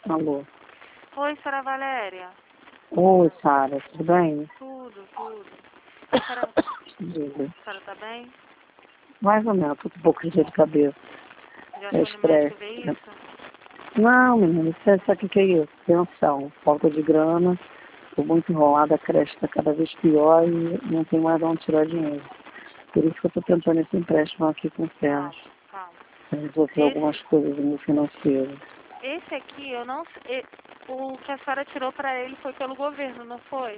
Alô. Oi, Sra. Valéria. Oi, Sara, tudo bem? Tudo, tudo. A senhora Diga. tá bem? Mais ou menos, tô com um pouco de dor de cabeça. Já É foi no médico estresse. ver isso? Não, menina, sabe o que é isso? Tensão, falta de grana, tô muito enrolada, a creche tá cada vez pior e não tem mais de onde tirar dinheiro. Por isso que eu tô tentando esse empréstimo aqui com o Calma, Sérgio, calma. para resolver algumas coisas do meu financeiro. Esse aqui, eu não sei. O que a senhora tirou pra ele foi pelo governo, não foi?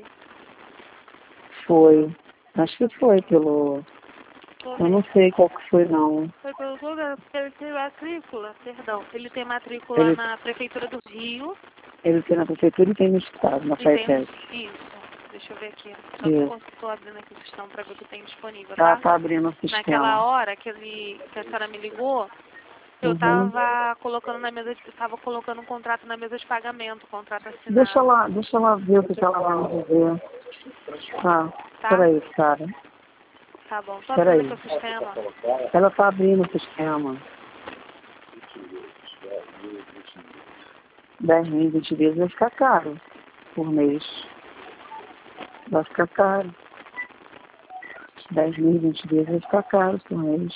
Foi, acho que foi pelo... Eu não sei qual que foi, não. Foi pelo governo, porque ele tem matrícula, perdão. Ele tem matrícula Ele, na Prefeitura do Rio ele tem na prefeitura e tem no estado, na e tem FATEC. isso. Deixa eu ver aqui. Isso. Só tô abrindo aqui o sistema pra ver o que tem disponível, Tá, tá? tá abrindo o Naquela sistema. hora que a senhora me ligou, eu Uhum. tava colocando colocando um contrato na mesa de pagamento, contrato Deixa assinado, ela ver o que ela vai me dizer. Tá, tá? peraí, cara. Tá bom, tô abrindo Peraí. aqui o sistema. Ela tá abrindo o sistema. 10.000, 20 vezes vai ficar caro por mês. Vai ficar caro. 10.000, 20 vezes vai ficar caro por mês.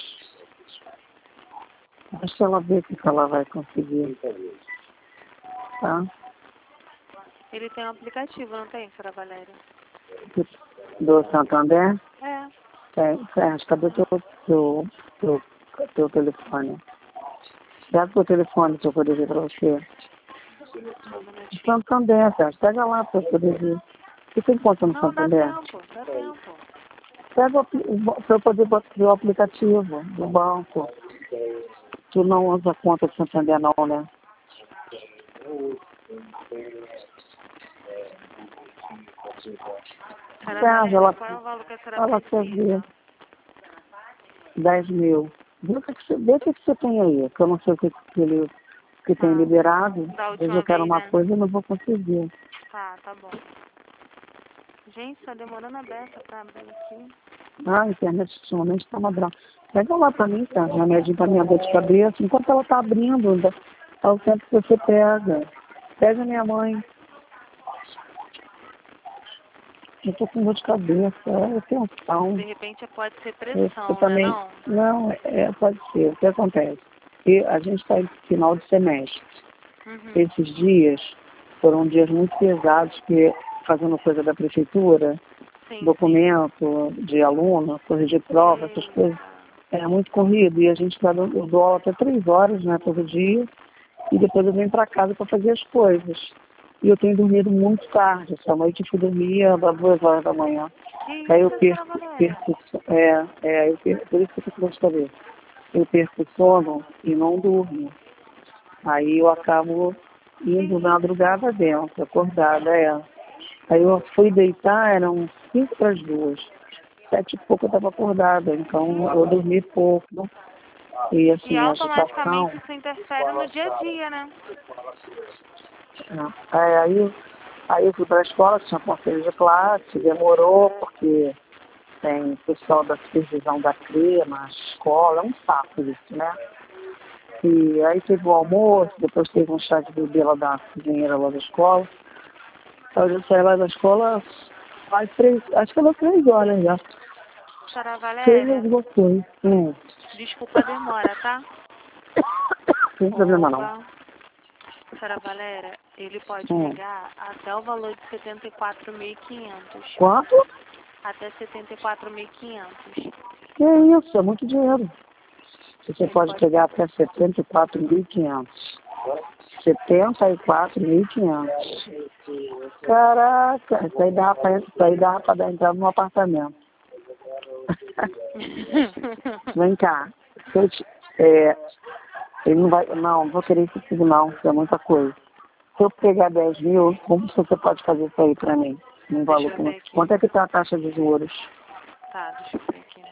Deixa ela ver o que ela vai conseguir. Tá? Ele tem um aplicativo, não tem, Sra. Valéria? Do Santander? É. Tem. Sérgio, cadê teu telefone? Pega o telefone para eu poder ver para você. Santander, Sérgio. Pega lá para eu poder ver. Você tem conta no Não, dá Santander? tempo, dá tempo. Pega para eu poder ver o aplicativo do banco. Tu não usa conta do Santander não, né? Sra. Sérgio, Valéria, qual é o valor que a senhora ela quer ver precisa? 10.000. Vê o que você tem aí, que eu não sei o que tem Tá. liberado. Da Às vezes última eu quero vez, uma né? coisa e não vou conseguir. Tá bom. Gente, tá demorando a beça pra abrir aqui. Ah, a internet ultimamente está uma droga. Pega lá para mim, tá? Remédio para minha dor de cabeça. Enquanto ela está abrindo, é o tempo que você pega. Pega minha mãe. Eu tô com dor de cabeça, é tensão. De repente pode ser Eu pressão, né também. não? Não, pode ser. O que acontece? E a gente está em final de semestre. Uhum. Esses dias foram dias muito pesados, porque fazendo coisa da prefeitura, Sim, sim. documento de aluno, coisa de prova, essas coisas. Eita. É muito corrido. E a gente dá eu dou aula até 3 horas, né, todo dia. E depois eu venho para casa para fazer as coisas. E eu tenho dormido muito tarde. Essa noite eu fui dormir às 2 horas da manhã. Que Aí eu isso, Sra. perco, Valéria? eu perco, por isso que eu fico com dor de cabeça. Eu perco o sono e não durmo. Aí eu acabo Que indo na isso? madrugada dentro, acordada, Aí eu fui deitar, eram 5 para as 2. 7 e pouco eu estava acordada, então eu dormi pouco. E E assim, a agitação. automaticamente isso interfere no dia a dia, né? Né? Aí eu fui para a escola, tinha conselho de classe, demorou, porque tem pessoal da supervisão da CRE na escola, é um saco isso, né? E aí teve o almoço, depois teve um chá de bebê lá da cozinheira lá da escola. Aí eu já saí lá da escola faz 3, acho que era 3 horas já. Sra. Fez Valéria, alguma coisa. desculpa a demora, tá? Sem problema não. Opa. Sra. Valéria, ele pode Hum. pegar até o valor de 74.500. Quanto? Até 74.500. Que isso, é muito dinheiro. Você Ele pode pode pegar pegar. até 74.500. 74.500. Caraca, isso aí dá pra dar entrada no apartamento. Vem cá. Se eu ele não vai. Não vou querer isso tudo não, isso é muita coisa. Se eu pegar 10.000, como você pode fazer isso aí pra mim? Um Deixa valor eu como... ver aqui. Quanto é que tá a taxa de juros? Tá, deixa eu ver aqui.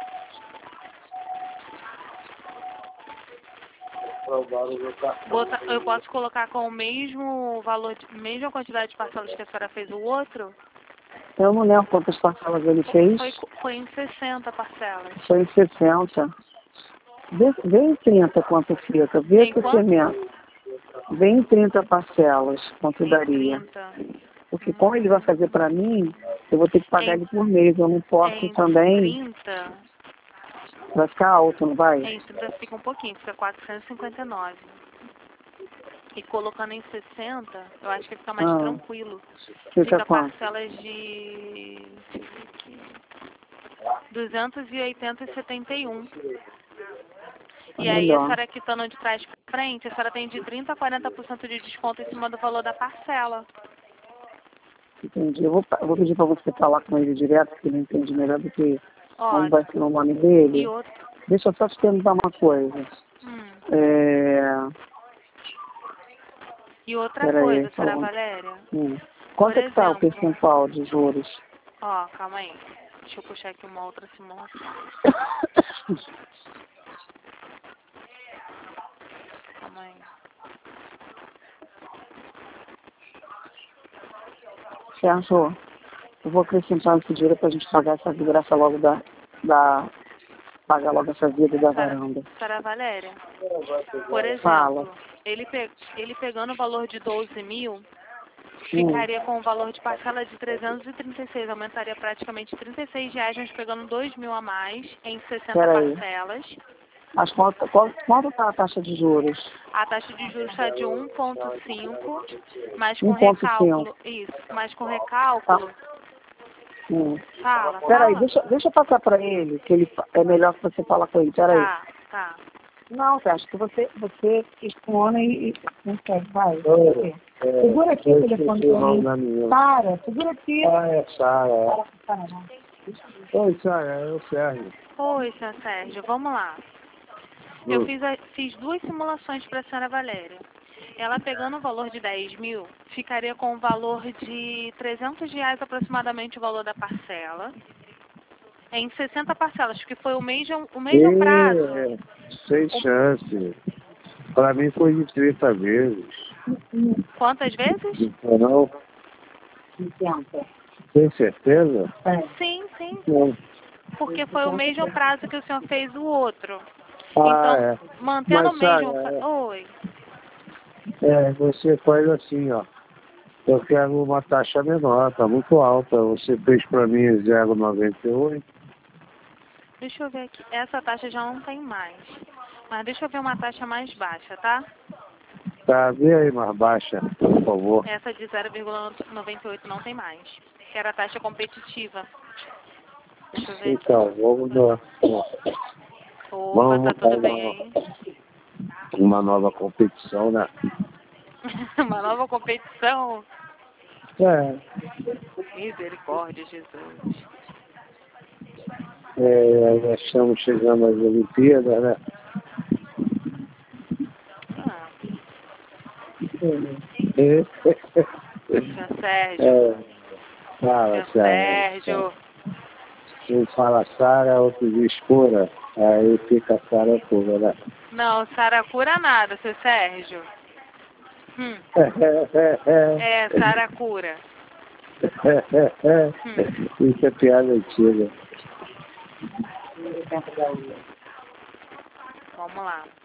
Eu posso colocar com o mesmo valor, mesma quantidade de parcelas que a senhora fez o outro? Eu não lembro quantas parcelas ele fez. Foi em 60 parcelas. Foi em 60. Vê em 30 quanto fica. Vê Em se você quanto? mesmo. ver em 30 parcelas, quanto Em daria. 30. Porque como ele vai fazer para mim, eu vou ter que pagar ele por mês. Eu não posso Em também. 30. Vai ficar alto, não vai? Em 30 fica um pouquinho, fica 459. E colocando em 60, eu acho que fica mais tranquilo. Fica Quanto? parcelas de 280,71. E aí a Melhor. senhora quitando de trás para frente, a senhora tem de 30% a 40% de desconto em cima do valor da parcela. Entendi. Eu vou pedir para você falar com ele direto, porque ele entende melhor do que Ó, como vai ser o nome e dele. outro. Deixa eu só te perguntar uma coisa. E outra Peraí, coisa, senhora falando. Valéria. Quanto Por é que tá o exemplo, percentual de juros? ó, calma aí. Deixa eu puxar aqui uma outra simulação. Calma aí. Sérgio, eu vou acrescentar esse dinheiro pra gente pagar essa desgraça logo pagar logo essa vida da varanda. Senhora Valéria, por exemplo, Fala. ele pegando o valor de 12 mil, ficaria com o valor de parcela de 336, aumentaria praticamente R$ 36, mas pegando 2 mil a mais em 60 Peraí. parcelas. Mas quanto tá a taxa de juros? A taxa de juros está de 1,5, mas com 1,5. recálculo. Isso, mas com recálculo. Fala. Peraí, deixa eu passar pra ele, que ele é melhor que você falar com ele. Peraí. Tá. Não, você acha que você questiona e não quer, vai. Segura aqui o telefone pra mim. Sara, segura aqui. É Sara. Oi, Sara, é o Sérgio. Oi, senhor Sérgio, vamos lá. Eu fiz duas simulações para a senhora Valéria. Ela pegando o valor de 10 mil, ficaria com o valor de R$ 300 aproximadamente o valor da parcela. Em 60 parcelas, que foi o mesmo prazo. Sem chance. Para mim foi de 30 vezes. Quantas vezes? Não? Tem certeza? Sim. Não. Porque foi o mesmo prazo que o senhor fez o outro. Ah, Então, mantendo o Mas, mesmo... Sara, Oi. você faz assim, ó. Eu quero uma taxa menor, tá muito alta. Você fez para mim 0,98. Deixa eu ver aqui. Essa taxa já não tem mais. Mas deixa eu ver uma taxa mais baixa, tá? Tá, vê aí mais baixa, por favor. Essa de 0,98 não tem mais. Que era a taxa competitiva. Deixa eu ver aqui. Então, vamos dar Opa, tá tudo bem aí? uma nova competição, né? Uma nova competição? É, Misericórdia, Jesus. nós estamos chegando às Olimpíadas, né? Ah, Seu seu Sérgio. Fala, Seu Sara. Sérgio. Um fala Sara, outro diz cura. Aí fica Sara cura, né? Não, Saracura nada, seu Sérgio. É, Saracura. Isso é piada antiga. Vamos lá.